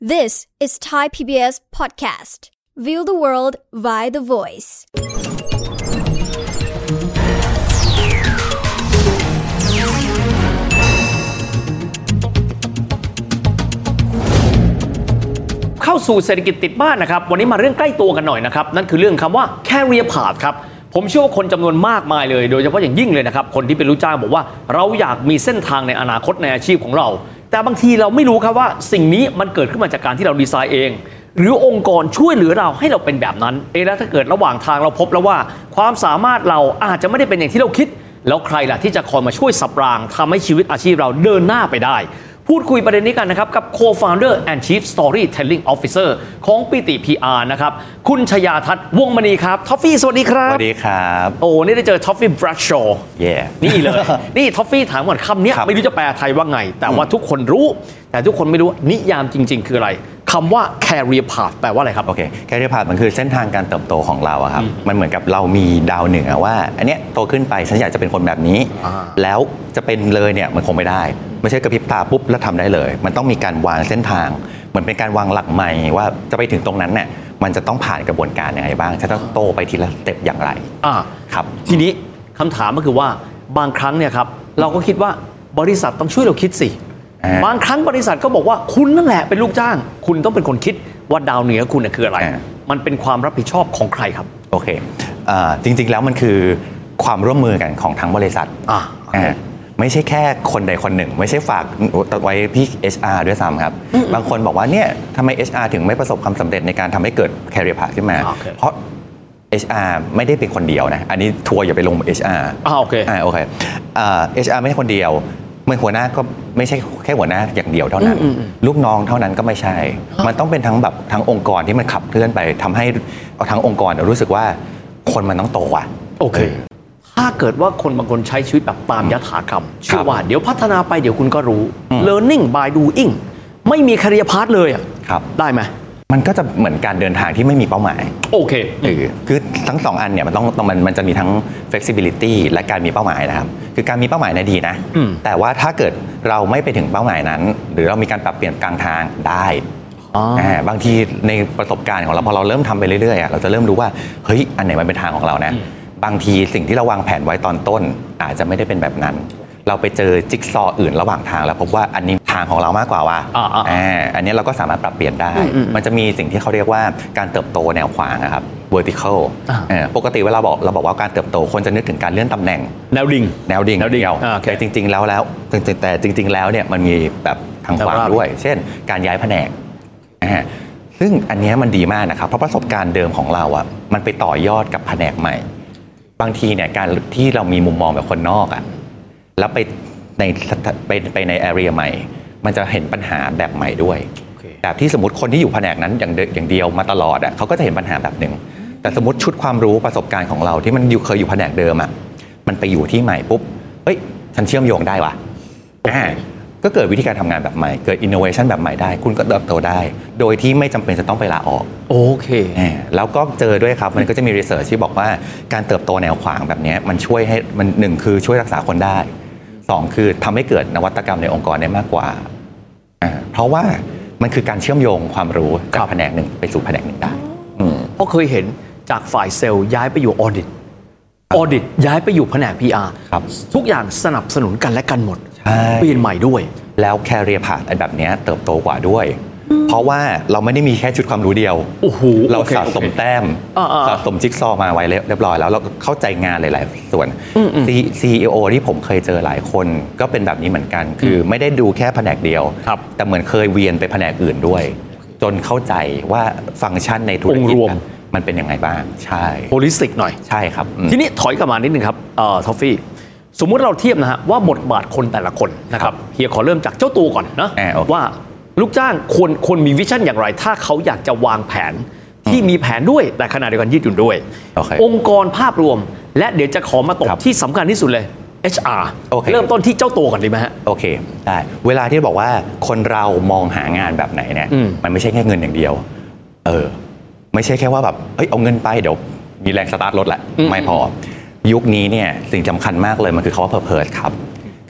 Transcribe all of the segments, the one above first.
This is Thai PBS podcast. View the world via the voice. เข้าสู่เศรษฐกิจติดบ้านนะครับวันนี้มาเรื่องใกล้ตัวกันหน่อยนะครับนั่นคือเรื่องคำว่า career path ครับผมเชื่อว่าคนจำนวนมากมายเลยโดยเฉพาะอย่างยิ่งเลยนะครับคนที่เป็นลูกจ้างบอกว่าเราอยากมีเส้นทางในอนาคตในอาชีพของเราแต่บางทีเราไม่รู้ครับว่าสิ่งนี้มันเกิดขึ้นมาจากการที่เราดีไซน์เองหรือองค์กรช่วยเหลือเราให้เราเป็นแบบนั้นแล้วถ้าเกิดระหว่างทางเราพบแล้วว่าความสามารถเราอาจจะไม่ได้เป็นอย่างที่เราคิดแล้วใครล่ะที่จะคอยมาช่วยสับรางทำให้ชีวิตอาชีพเราเดินหน้าไปได้พูดคุยประเด็นนี้กันนะครับกับ Co-founder and Chief Storytelling Officer ของปิติ PR นะครับคุณชยาทัศน์วงศ์มณีครับท็อฟฟี่สวัสดีครับสวัสดีครับโอ้นี่ได้เจอท็อฟฟี่บรัชโชว์ นี่เลย นี่ท็อฟฟี่ถามก่อนคำนี้ไม่รู้จะแปลไทยว่าไงแต่ว่าทุกคนรู้แต่ทุกคนไม่รู้นิยามจริงๆคืออะไรคำว่า career path แปลว่าอะไรครับโอเค career path มันคือเส้นทางการเติบโตของเราอะครับมันเหมือนกับเรามีดาวเหนือว่าอันเนี้ยโตขึ้นไปฉันอยากจะเป็นคนแบบนี้แล้วจะเป็นเลยเนี่ยมันคงไม่ได้ไม่ใช่กระพริบตาปุ๊บแล้วทำได้เลยมันต้องมีการวางเส้นทางเหมือนเป็นการวางหลักใหม่ว่าจะไปถึงตรงนั้นเนี่ยมันจะต้องผ่านกระบวนการยังไงบ้างจะต้องโตไปทีละสเต็ปอย่างไรครับทีนี้คำถามก็คือว่าบางครั้งเนี่ยครับเราก็คิดว่าบริษัทต้องช่วยเราคิดสิบางครั้งบริษัทก็บอกว่าคุณนั่นแหละเป็นลูกจ้างคุณต้องเป็นคนคิดว่าดาวเหนือคุณคืออะไรมันเป็นความรับผิดชอบของใครครับโอเคจริงๆแล้วมันคือความร่วมมือกันของทั้งบริษัทไม่ใช่แค่คนใดคนหนึ่งไม่ใช่ฝากไว้พี่ HR ด้วยซ้ำครับบางคนบอกว่าเนี่ยทำไม HR ถึงไม่ประสบความสำเร็จในการทำให้เกิด career path ขึ้นมาเพราะ HR ไม่ได้เป็นคนเดียวนะอันนี้ทัวร์อย่าไปลง HR โอเค HR ไม่ใช่คนเดียวไม่หัวหน้าก็ไม่ใช่แค่หัวหน้าอย่างเดียวเท่านั้นลูกน้องเท่านั้นก็ไม่ใช่มันต้องเป็นทั้งองค์กรที่มันขับเคลื่อนไปทำให้ทั้งองค์กรรู้สึกว่าคนมันต้องโตอ่ะโอเคถ้าเกิดว่าคนบางคนใช้ชีวิตแบบตามยถากรรมเชื่อว่าเดี๋ยวพัฒนาไปเดี๋ยวคุณก็รู้ learning by doing ไม่มี career path เลยอ่ะได้ไหมมันก็จะเหมือนการเดินทางที่ไม่มีเป้าหมายโอเคคือทั้งสองอันเนี่ยมันจะมีทั้ง flexibility และการมีเป้าหมายนะครับคือการมีเป้าหมายน่ะดีนะแต่ว่าถ้าเกิดเราไม่ไปถึงเป้าหมายนั้นหรือเรามีการปรับเปลี่ยนกลางทางได้บางทีในประสบการณ์ของเราพอเราเริ่มทำไปเรื่อยๆเราจะเริ่มรู้ว่าเฮ้ยอันไหนมันเป็นทางของเรานะบางทีสิ่งที่เราวางแผนไว้ตอนต้นอาจจะไม่ได้เป็นแบบนั้นเราไปเจอจิ๊กซอว์อื่นระหว่างทางแล้วพบว่าอันนี้ทางของเรามากกว่าว่ะอันนี้เราก็สามารถปรับเปลี่ยนได้มันจะมีสิ่งที่เขาเรียกว่าการเติบโตแนวขวางนะครับ vertical ปกติเวลาเราบอกว่าการเติบโตคนจะนึกถึงการเลื่อนตำแหน่งแนวดิ่งแต่จริงๆแล้วเนี่ยมันมีแบบทางขวางด้วยเช่นการย้ายแผนกซึ่งอันนี้มันดีมากนะครับเพราะประสบการณ์เดิมของเราอ่ะมันไปต่อยอดกับแผนกใหม่บางทีเนี่ยการที่เรามีมุมมองแบบคนนอกอ่ะแล้วไปใน area ใหม่มันจะเห็นปัญหาแบบใหม่ด้วยแบบที่สมมติคนที่อยู่แผนกนั้นอย่างเดียวมาตลอดอ่ะเขาก็จะเห็นปัญหาแบบนึงแต่สมมติชุดความรู้ประสบการณ์ของเราที่มันเคยอยู่แผนกเดิมอ่ะมันไปอยู่ที่ใหม่ปุ๊บเฮ้ยฉันเชื่อมโยงได้ว่ะก็เกิดวิธีการทำงานแบบใหม่เกิด innovation แบบใหม่ได้คุณก็เติบโตได้โดยที่ไม่จำเป็นจะต้องไปลาออกโอเคแล้วก็เจอด้วยครับมันก็จะมี research ที่บอกว่าการเติบโตแนวขวางแบบนี้มันช่วยให้มัน1คือช่วยรักษาคนได้2คือทำให้เกิดนวัตกรรมในองค์กรได้มากกว่าเพราะว่ามันคือการเชื่อมโยงความรู้จากแผนกหนึ่งไปสู่แผนกหนึ่งได้เพราะเคยเห็นจากฝ่ายเซลล์ย้ายไปอยู่ออดิตย้ายไปอยู่แผนก PR ทุกอย่างสนับสนุนกันและกันหมดเปลี่ยนใหม่ด้วยแล้ว career path แบบนี้เติบโตกว่าด้วยเพราะว่าเราไม่ได้มีแค่ชุดความรู้เดียวเราสะสมแต้มสะสมจิ๊กซอว์มาไว้เรียบร้อยแล้วเราเข้าใจงานหลายๆส่วน CEO ที่ผมเคยเจอหลายคนก็เป็นแบบนี้เหมือนกันคือไม่ได้ดูแค่แผนกเดียวแต่เหมือนเคยเวียนไปแผนกอื่นด้วยจนเข้าใจว่าฟังก์ชันในธุรกิจมันเป็นยังไงบ้างใช่โฮลิสติกหน่อยใช่ครับทีนี้ถอยกลับมานิดนึงครับทอฟฟี่สมมุติเราเทียบนะฮะว่าบทบาทคนแต่ละคนนะครับเฮียขอเริ่มจากเจ้าตัวก่อนนะว่าลูกจ้างควรมีวิชั่นอย่างไรถ้าเขาอยากจะวางแผนที่มีแผนด้วยแต่ขณะเดียวกันยืดหยุ่นด้วยองค์กรภาพรวมและเดี๋ยวจะขอมาตกที่สำคัญที่สุดเลย HR เริ่มต้นที่เจ้าตัวก่อนดีไหมฮะโอเคได้เวลาที่บอกว่าคนเรามองหางานแบบไหนเนี่ยมันไม่ใช่แค่เงินอย่างเดียวไม่ใช่แค่ว่าแบบเอาเงินไปเดี๋ยวมีแรงสตาร์ทรถแหละไม่พอยุคนี้เนี่ยสิ่งสำคัญมากเลยมันคือคำว่า purpose ครับ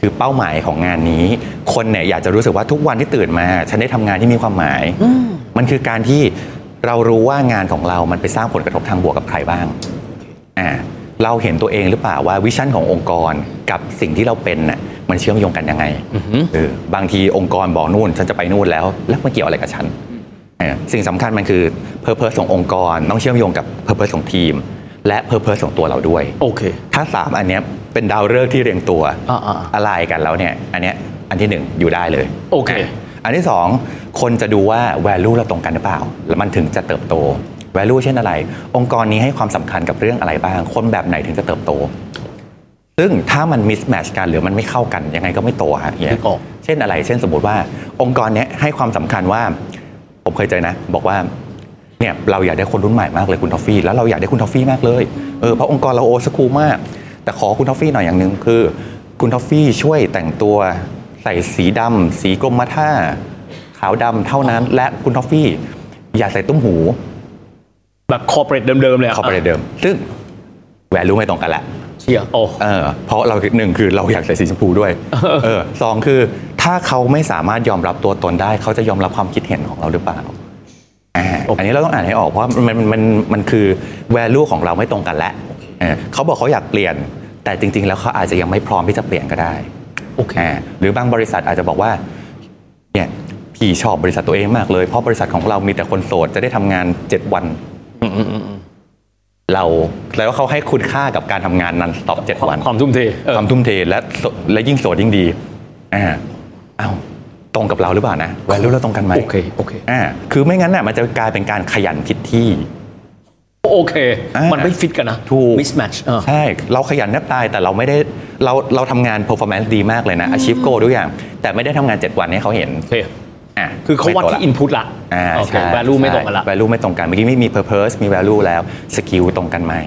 คือเป้าหมายของงานนี้คนเนี่ยอยากจะรู้สึกว่าทุกวันที่ตื่นมาฉันได้ทำงานที่มีความหมายมันคือการที่เรารู้ว่างานของเรามันไปสร้างผลกระทบทางบวกกับใครบ้างเราเห็นตัวเองหรือเปล่าว่าวิชั่นขององค์กรกับสิ่งที่เราเป็นน่ะมันเชื่อมโยงกันยังไงบางทีองค์กรบอกนู่นฉันจะไปนู่นแล้วมันเกี่ยวอะไรกับฉันสิ่งสำคัญมันคือ purpose ขององค์กรต้องเชื่อมโยงกับ purpose ของทีมและ purpose ของตัวเราด้วยโอเคถ้า3อันเนี้ยเป็นดาวฤกษ์ที่เรียงตัวอะไรกันแล้วเนี่ยอันที่1อยู่ได้เลยโอเคอันที่2คนจะดูว่า value เราตรงกันหรือเปล่าแล้วมันถึงจะเติบโต value เช่นอะไรองค์กรนี้ให้ความสำคัญกับเรื่องอะไรบ้างคนแบบไหนถึงจะเติบโตซึ่งถ้ามัน mismatch กันหรือมันไม่เข้ากันยังไงก็ไม่โตฮะเนี่ยเช่นอะไรเช่นสมมติว่าองค์กรนี้ให้ความสำคัญว่าผมเคยเจอนะบอกว่าเนี่ยเราอยากได้คนรุ่นใหม่มากเลยคุณทอฟฟี่แล้วเราอยากได้คุณทอฟฟี่มากเลยเพราะองค์กรเราโอสคูลมากแต่ขอคุณทอฟฟี่หน่อยอย่างนึงคือคุณทอฟฟี่ช่วยแต่งตัวใส่สีดำสีกรมท่าขาวดำเท่านั้นและคุณทอฟฟี่อย่าใส่ตุ้มหูแบบคอร์ปอเรทเดิมๆเลยคอร์ปอเรทเดิมซึ่งแวลูไม่ตรงกันละเชี่ยเพราะเรา1คือเราอยากใส่สีชมพูด้วย2คือถ้าเขาไม่สามารถยอมรับตัวตนได้เขาจะยอมรับความคิดเห็นของเราหรือเปล่าอันนี้เราต้องอ่านให้ออกเพราะมันคือ value ของเราไม่ตรงกันแล้วเขาบอกเขาอยากเปลี่ยนแต่จริงๆแล้วเขาอาจจะยังไม่พร้อมที่จะเปลี่ยนก็ได้หรือบางบริษัทอาจจะบอกว่าเนี่ยพี่ชอบบริษัทตัวเองมากเลยเพราะบริษัทของเรามีแต่คนโสดจะได้ทำงาน7วันแล้วเขาให้คุณค่ากับการทำงานนั้นต่อ7วันความทุ่มเทและยิ่งโสดยิ่งดีตรงกับเราหรือเปล่านะแวลูเราตรงกันไหมโอเคคือไม่งั้นน่ะมันจะกลายเป็นการขยันผิดที่โอเคมันไม่ฟิตกันนะถูก mismatch ใช่เราขยันแทบตายแต่เราไม่ได้เราทำงาน performance ดีมากเลยนะ achieve goal ทุกอย่างแต่ไม่ได้ทำงาน7วันให้เขาเห็นคือเขาวัดที่ input ละโอเค value ไม่ตรงกันละ value ไม่ตรงกันเมื่อกี้มี purpose มี value แล้ว skill ตรงกันไหม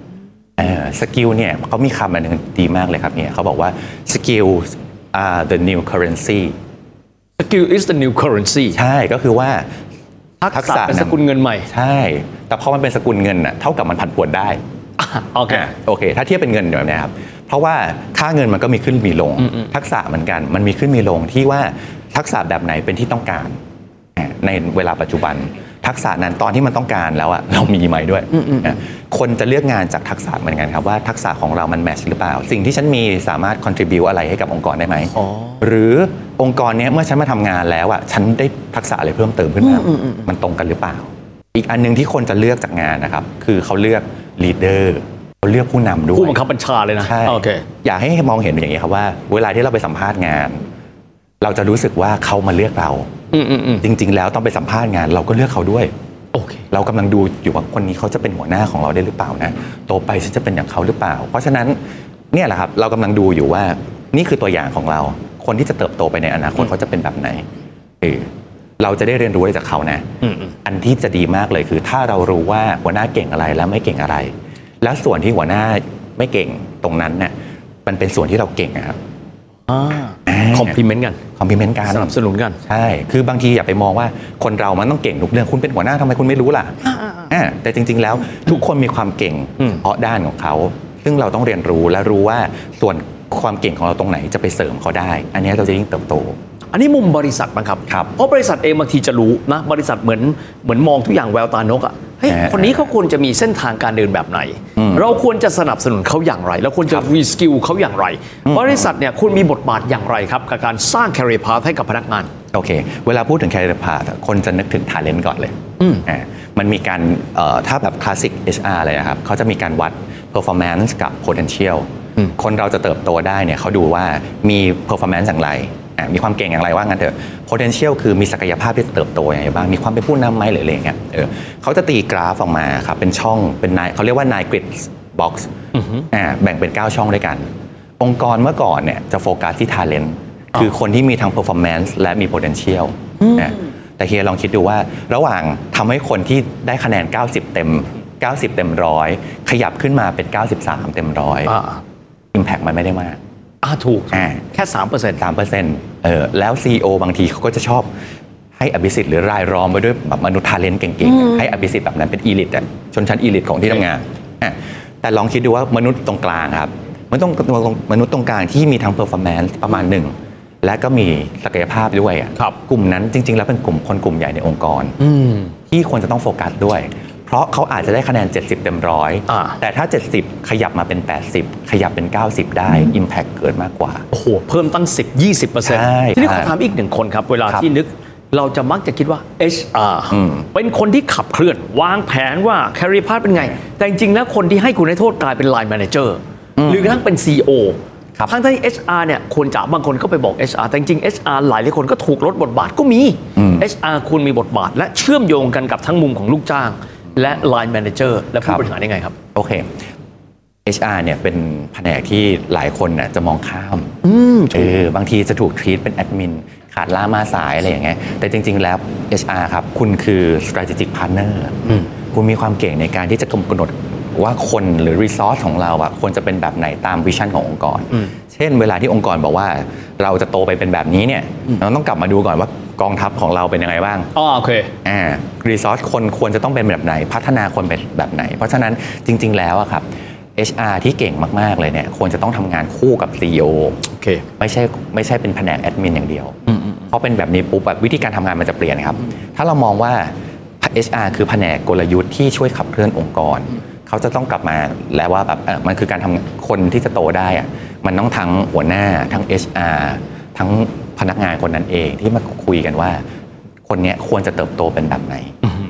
skill เนี่ยเขามีคำอันนึงดีมากเลยครับเนี่ยเขาบอกว่า skill are the new currency skill is the new currency ใช่ก็คือว่าทักษะเป็นสกุลเงินใหม่ใช่แต่พอมันเป็นสกุลเงินน่ะเท่ากับมันผันผวนได้โอเคถ้าเทียบเป็นเงินแบบนี้ครับเพราะว่าค่าเงินมันก็มีขึ้นมีลงทักษะเหมือนกันมันมีขึ้นมีลงที่ว่าทักษะแบบไหนเป็นที่ต้องการในเวลาปัจจุบันทักษะนั้นตอนที่มันต้องการแล้วอะเรามีไหมด้วยคนจะเลือกงานจากทักษะเหมือนกันครับว่าทักษะของเรามันแมทช์หรือเปล่าสิ่งที่ฉันมีสามารถ contribute อะไรให้กับองค์กรได้ไหมหรือองค์กรนี้เมื่อฉันมาทำงานแล้วอะฉันได้ทักษะอะไรเพิ่มเติมขึ้นมามันตรงกันหรือเปล่าอีกอันนึงที่คนจะเลือกจากงานนะครับคือเขาเลือก leader เขาเลือกผู้นำด้วยผู้บังคับบัญชาเลยนะใช่อยากให้มองเห็นอย่างนี้ครับว่าเวลาที่เราไปสัมภาษณ์งานเราจะรู้สึกว่าเขามาเลือกเราจริงๆแล้วต้องไปสัมภาษณ์งานเราก็เลือกเขาด้วยเรากำลังดูอยู่ว่าคนนี้เขาจะเป็นหัวหน้าของเราได้หรือเปล่านะโตไปฉันจะเป็นอย่างเขาหรือเปล่าเพราะฉะนั้นเนี่ยแหละครับเรากำลังดูอยู่ว่านี่คือตัวอย่างของเราคนที่จะเติบโตไปในอนาคตเขาจะเป็นแบบไหนเราจะได้เรียนรู้อะไรจากเขานะอันที่จะดีมากเลยคือถ้าเรารู้ว่าหัวหน้าเก่งอะไรและไม่เก่งอะไรแล้วส่วนที่หัวหน้าไม่เก่งตรงนั้นเนี่ยมันเป็นส่วนที่เราเก่งครับคอมพลีเมนต์กันสนับสนุนกันใช่คือบางทีอย่าไปมองว่าคนเรามันต้องเก่งทุกเรื่องคุณเป็นหัวหน้าทำไมคุณไม่รู้ล่ะแต่จริงๆแล้วทุกคนมีความเก่งเพราะด้านของเขาซึ่งเราต้องเรียนรู้และรู้ว่าส่วนความเก่งของเราตรงไหนจะไปเสริมเขาได้อันนี้เราจะยิ่งเติบโตอันนี้มุมบริษัทมั้งครับเพราะบริษัทเองบางทีจะรู้นะบริษัทเหมือนมองทุกอย่างแววตานกอ่ะเฮ้ยคนนี้เขาควรจะมีเส้นทางการเดินแบบไหนเราควรจะสนับสนุนเขาอย่างไรเราควรจะรีสกิลเขาอย่างไรบริษัทเนี่ยคุณมีบทบาทอย่างไรครับกับการสร้าง career path ให้กับพนักงานโอเคเวลาพูดถึง career path คนจะนึกถึง talent ก่อนเลยมันมีการถ้าแบบ classic HR เลยนะครับเขาจะมีการวัด performance กับ potential คนเราจะเติบโตได้เนี่ยเขาดูว่ามี performance อย่างไรมีความเก่งอย่างไรว่างั้นเถอะ potential คือมีศักยภาพที่จะเติบโตอย่างไรบ้างมีความเป็นผู้นำไหมหรืออะไรเงี้ยเขาจะตีกราฟออกมาครับเป็นช่องเป็นนายเขาเรียกว่านาย grid box แบ่งเป็น9ช่องด้วยกันองค์กรเมื่อก่อนเนี่ยจะโฟกัสที่ talent คือคนที่มีทั้ง performance และมี potential แต่เฮียลองคิดดูว่าระหว่างทำให้คนที่ได้คะแนน90เต็ม100ขยับขึ้นมาเป็น93เต็ม100 impact มันไม่ได้มากถูกแค่ 3% แล้ว CEO บางทีเขาก็จะชอบให้อภิสิทธิ์หรือรายล้อมไปด้วยแบบมนุษย์ทาเลนต์เก่งๆให้อภิสิทธิ์แบบนั้นเป็นอีลิทชนชั้นอีลิทของที่ทำงานแต่ลองคิดดูว่ามนุษย์ตรงกลางครับมนุษย์ตรงกลางที่มีทั้ง performance ประมาณหนึ่งและก็มีศักยภาพด้วยกลุ่มนั้นจริงๆแล้วเป็นกลุ่มใหญ่ในองค์กรที่ควรจะต้องโฟกัสด้วยเพราะเขาอาจจะได้คะแนน70เต็ม100แต่ถ้า70ขยับมาเป็น80ขยับเป็น90ได้ impact เกิดมากกว่าโอ้โหเพิ่มตั้ง 10-20% ทีนี้ขอถามอีกหนึ่งคนครับเวลาที่นึกเราจะมักจะคิดว่า HR เป็นคนที่ขับเคลื่อนวางแผนว่า career path เป็นไงแต่จริงๆแล้วคนที่ให้คุณให้โทษกลายเป็น line manager หรือกระทั่งเป็น CEO ทั้งที่ HR เนี่ยควรจะบางคนก็ไปบอก HR แต่จริงๆ HR หลายคนก็ถูกลดบทบาทก็มี HR ควรมีบทบาทและเชื่อมโยงกันกับทั้งมุมของลูกจ้างและ line manager และผู้บริหารยังไงครับโอเค HR เนี่ยเป็นแผนกที่หลายคนน่ะจะมองข้ามบางทีจะถูก treat เป็นแอดมินขาดล่ามาสายอะไรอย่างเงี้ยแต่จริงๆแล้ว HR ครับคุณคือ strategic partner คุณมีความเก่งในการที่จะกำหนดว่าคนหรือ resource ของเราอ่ะควรจะเป็นแบบไหนตามวิชั่นขององค์กรเช่นเวลาที่องค์กรบอกว่าเราจะโตไปเป็นแบบนี้เนี่ยเราต้องกลับมาดูก่อนว่ากองทัพของเราเป็นยังไงบ้างโอเค resource คนควรจะต้องเป็นแบบไหนพัฒนาคนเป็นแบบไหนเพราะฉะนั้นจริงๆแล้วอะครับ HR ที่เก่งมากๆเลยเนี่ยควรจะต้องทำงานคู่กับ CEO ไม่ใช่เป็นแผนกแอดมินอย่างเดียวเพราะเป็นแบบนี้ปุ๊บแบบวิธีการทำงานมันจะเปลี่ยนครับถ้าเรามองว่า HR คือแผนกกลยุทธ์ที่ช่วยขับเคลื่อนองค์กรเขาจะต้องกลับมาแล้วว่าแบบมันคือการทำคนที่จะโตได้อะมันต้องทั้งหัวหน้าทั้ง HR ทั้งพนักงานคนนั้นเองที่มาคุยกันว่าคนนี้ควรจะเติบโตเป็นแบบไหน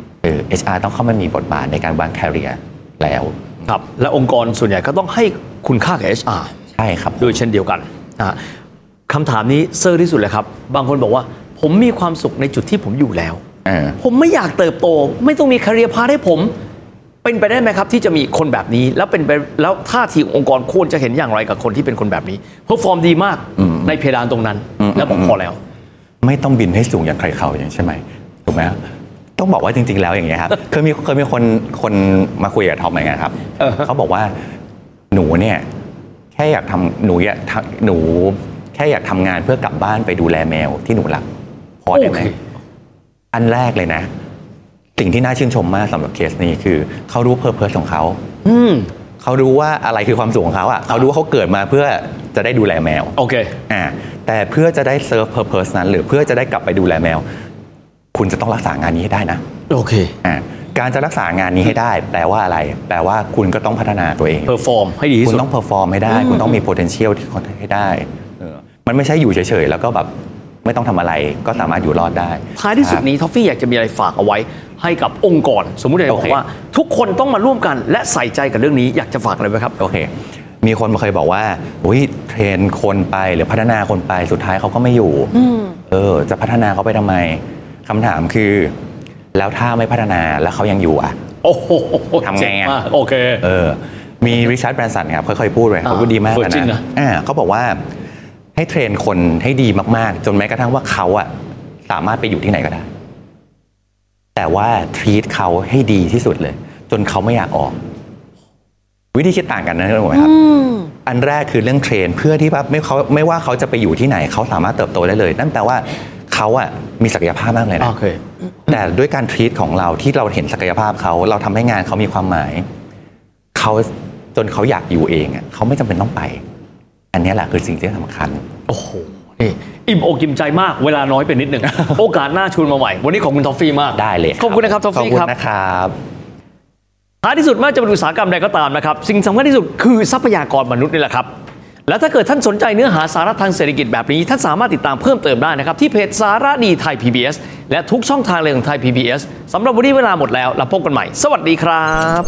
HR ต้องเข้ามามีบทบาทในการวางแคริเอร์แล้วครับและองค์กรส่วนใหญ่ก็ต้องให้คุณค่ากับ HR ใช่ครับโดยเช่นเดียวกันคำถามนี้เซอร์ที่สุดเลยครับบางคนบอกว่าผมมีความสุขในจุดที่ผมอยู่แล้วผมไม่อยากเติบโตไม่ต้องมีแคริเอร์พาธให้ผมเป็นไปได้ไหมครับที่จะมีคนแบบนี้แล้วท่าทีองค์กรควรจะเห็นอย่างไรกับคนที่เป็นคนแบบนี้เพอร์ฟอร์มดีมากในเพดานตรงนั้นแล้วผมพอแล้วไม่ต้องบินให้สูงอย่างใครเขาอย่างใช่ไหมถูกไหมต้องบอกว่าจริงๆแล้วอย่างเงี้ยครับเคยมีคนมาคุยกับท็อปเหมือนกันครับเขาบอกว่าหนูเนี่ยแค่อยากทำหนูแค่อยากทำงานเพื่อกลับบ้านไปดูแลแมวที่หนูรักพอได้ไหมอันแรกเลยนะสิ่งที่น่าชื่นชมมากสำหรับเคสนี้คือเขารู้เพอร์เพสของเขาเขารู้ว่าอะไรคือความสุขของเขาอ่ะเขารู้ว่าเขาเกิดมาเพื่อจะได้ดูแลแมวโอเคแต่เพื่อจะได้เซิร์ฟเพอร์เพสนั้นหรือเพื่อจะได้กลับไปดูแลแมวคุณจะต้องรักษางานนี้ให้ได้นะโอเคการจะรักษางานนี้ให้ได้แปลว่าอะไรแปลว่าคุณก็ต้องพัฒนาตัวเองเพอร์ฟอร์มให้ดีที่สุดคุณต้องเพอร์ฟอร์มให้ได้คุณต้องมี potential ที่คนให้ได้มันไม่ใช่อยู่เฉยๆแล้วก็แบบไม่ต้องทำอะไรก็สามารถอยู่รอดได้ท้ายที่สุดนี้ทอฟฟี่อยากจะมีอะไรฝากเอาไว้ให้กับองค์กรสมมุติบอกว่าทุกคนต้องมาร่วมกันและใส่ใจกับเรื่องนี้อยากจะฝากอะไรไหมครับโอเคมีคนมาเคยบอกว่าเทรนคนไปหรือพัฒนาคนไปสุดท้ายเขาก็ไม่อยู่จะพัฒนาเขาไปทำไมคำถามคือแล้วถ้าไม่พัฒนาแล้วเขายังอยู่อ่ะทำไงอ่ะโอเคมีริชาร์ดแบรนสันครับเคยพูดเลยเขาพูดดีมากนะเขาบอกว่าให้เทรนคนให้ดีมากๆจนแม้กระทั่งว่าเขาอ่ะสามารถไปอยู่ที่ไหนก็ได้แต่ว่าทรีตเขาให้ดีที่สุดเลยจนเขาไม่อยากออกวิธีคิดต่างกันนะถูกไหมครับอันแรกคือเรื่องเทรนเพื่อที่ว่าไม่ว่าเขาจะไปอยู่ที่ไหนเขาสามารถเติบโตได้เลยนั่นแปลว่าเขาอ่ะมีศักยภาพมากเลยนะแต่ด้วยการทรีตของเราที่เราเห็นศักยภาพเขาเราทำให้งานเขามีความหมายเขาจนเขาอยากอยู่เองอ่ะเขาไม่จำเป็นต้องไปอันนี้แหละคือสิ่งที่สำคัญโอ้โหอิ่มอกอิ่มใจมากเวลาน้อยไปนิดหนึ่ง โอกาสหน้าชวนมาใหม่วันนี้ขอบคุณทอฟฟี่มากได้เลยขอบคุณนะครับทอฟฟี่ครับขอบคุณนะครับท้ายที่สุดไม่ว่าจะเป็นอุตสาหกรรมใดก็ตามนะครับสิ่งสำคัญที่สุดคือทรัพยากรมนุษย์นี่แหละครับและถ้าเกิดท่านสนใจเนื้อหาสาระทางเศรษฐกิจแบบนี้ท่านสามารถติดตามเพิ่มเติมได้นะครับที่เพจสาระดีไทย PBS และทุกช่องทางเลยของไทย PBS สำหรับวันนี้เวลาหมดแล้วเราพบกันใหม่สวัสดีครับ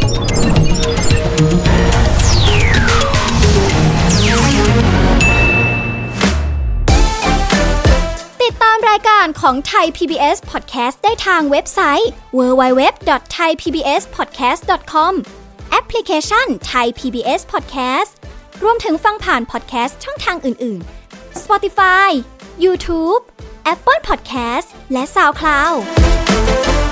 ติดตามรายการของไทย PBS Podcast ได้ทางเว็บไซต์ www.thaipbspodcast.com แอปพลิเคชัน Thai PBS Podcast รวมถึงฟังผ่านพอดแคสต์ช่องทางอื่นๆ Spotify, YouTube, Apple Podcast และ SoundCloud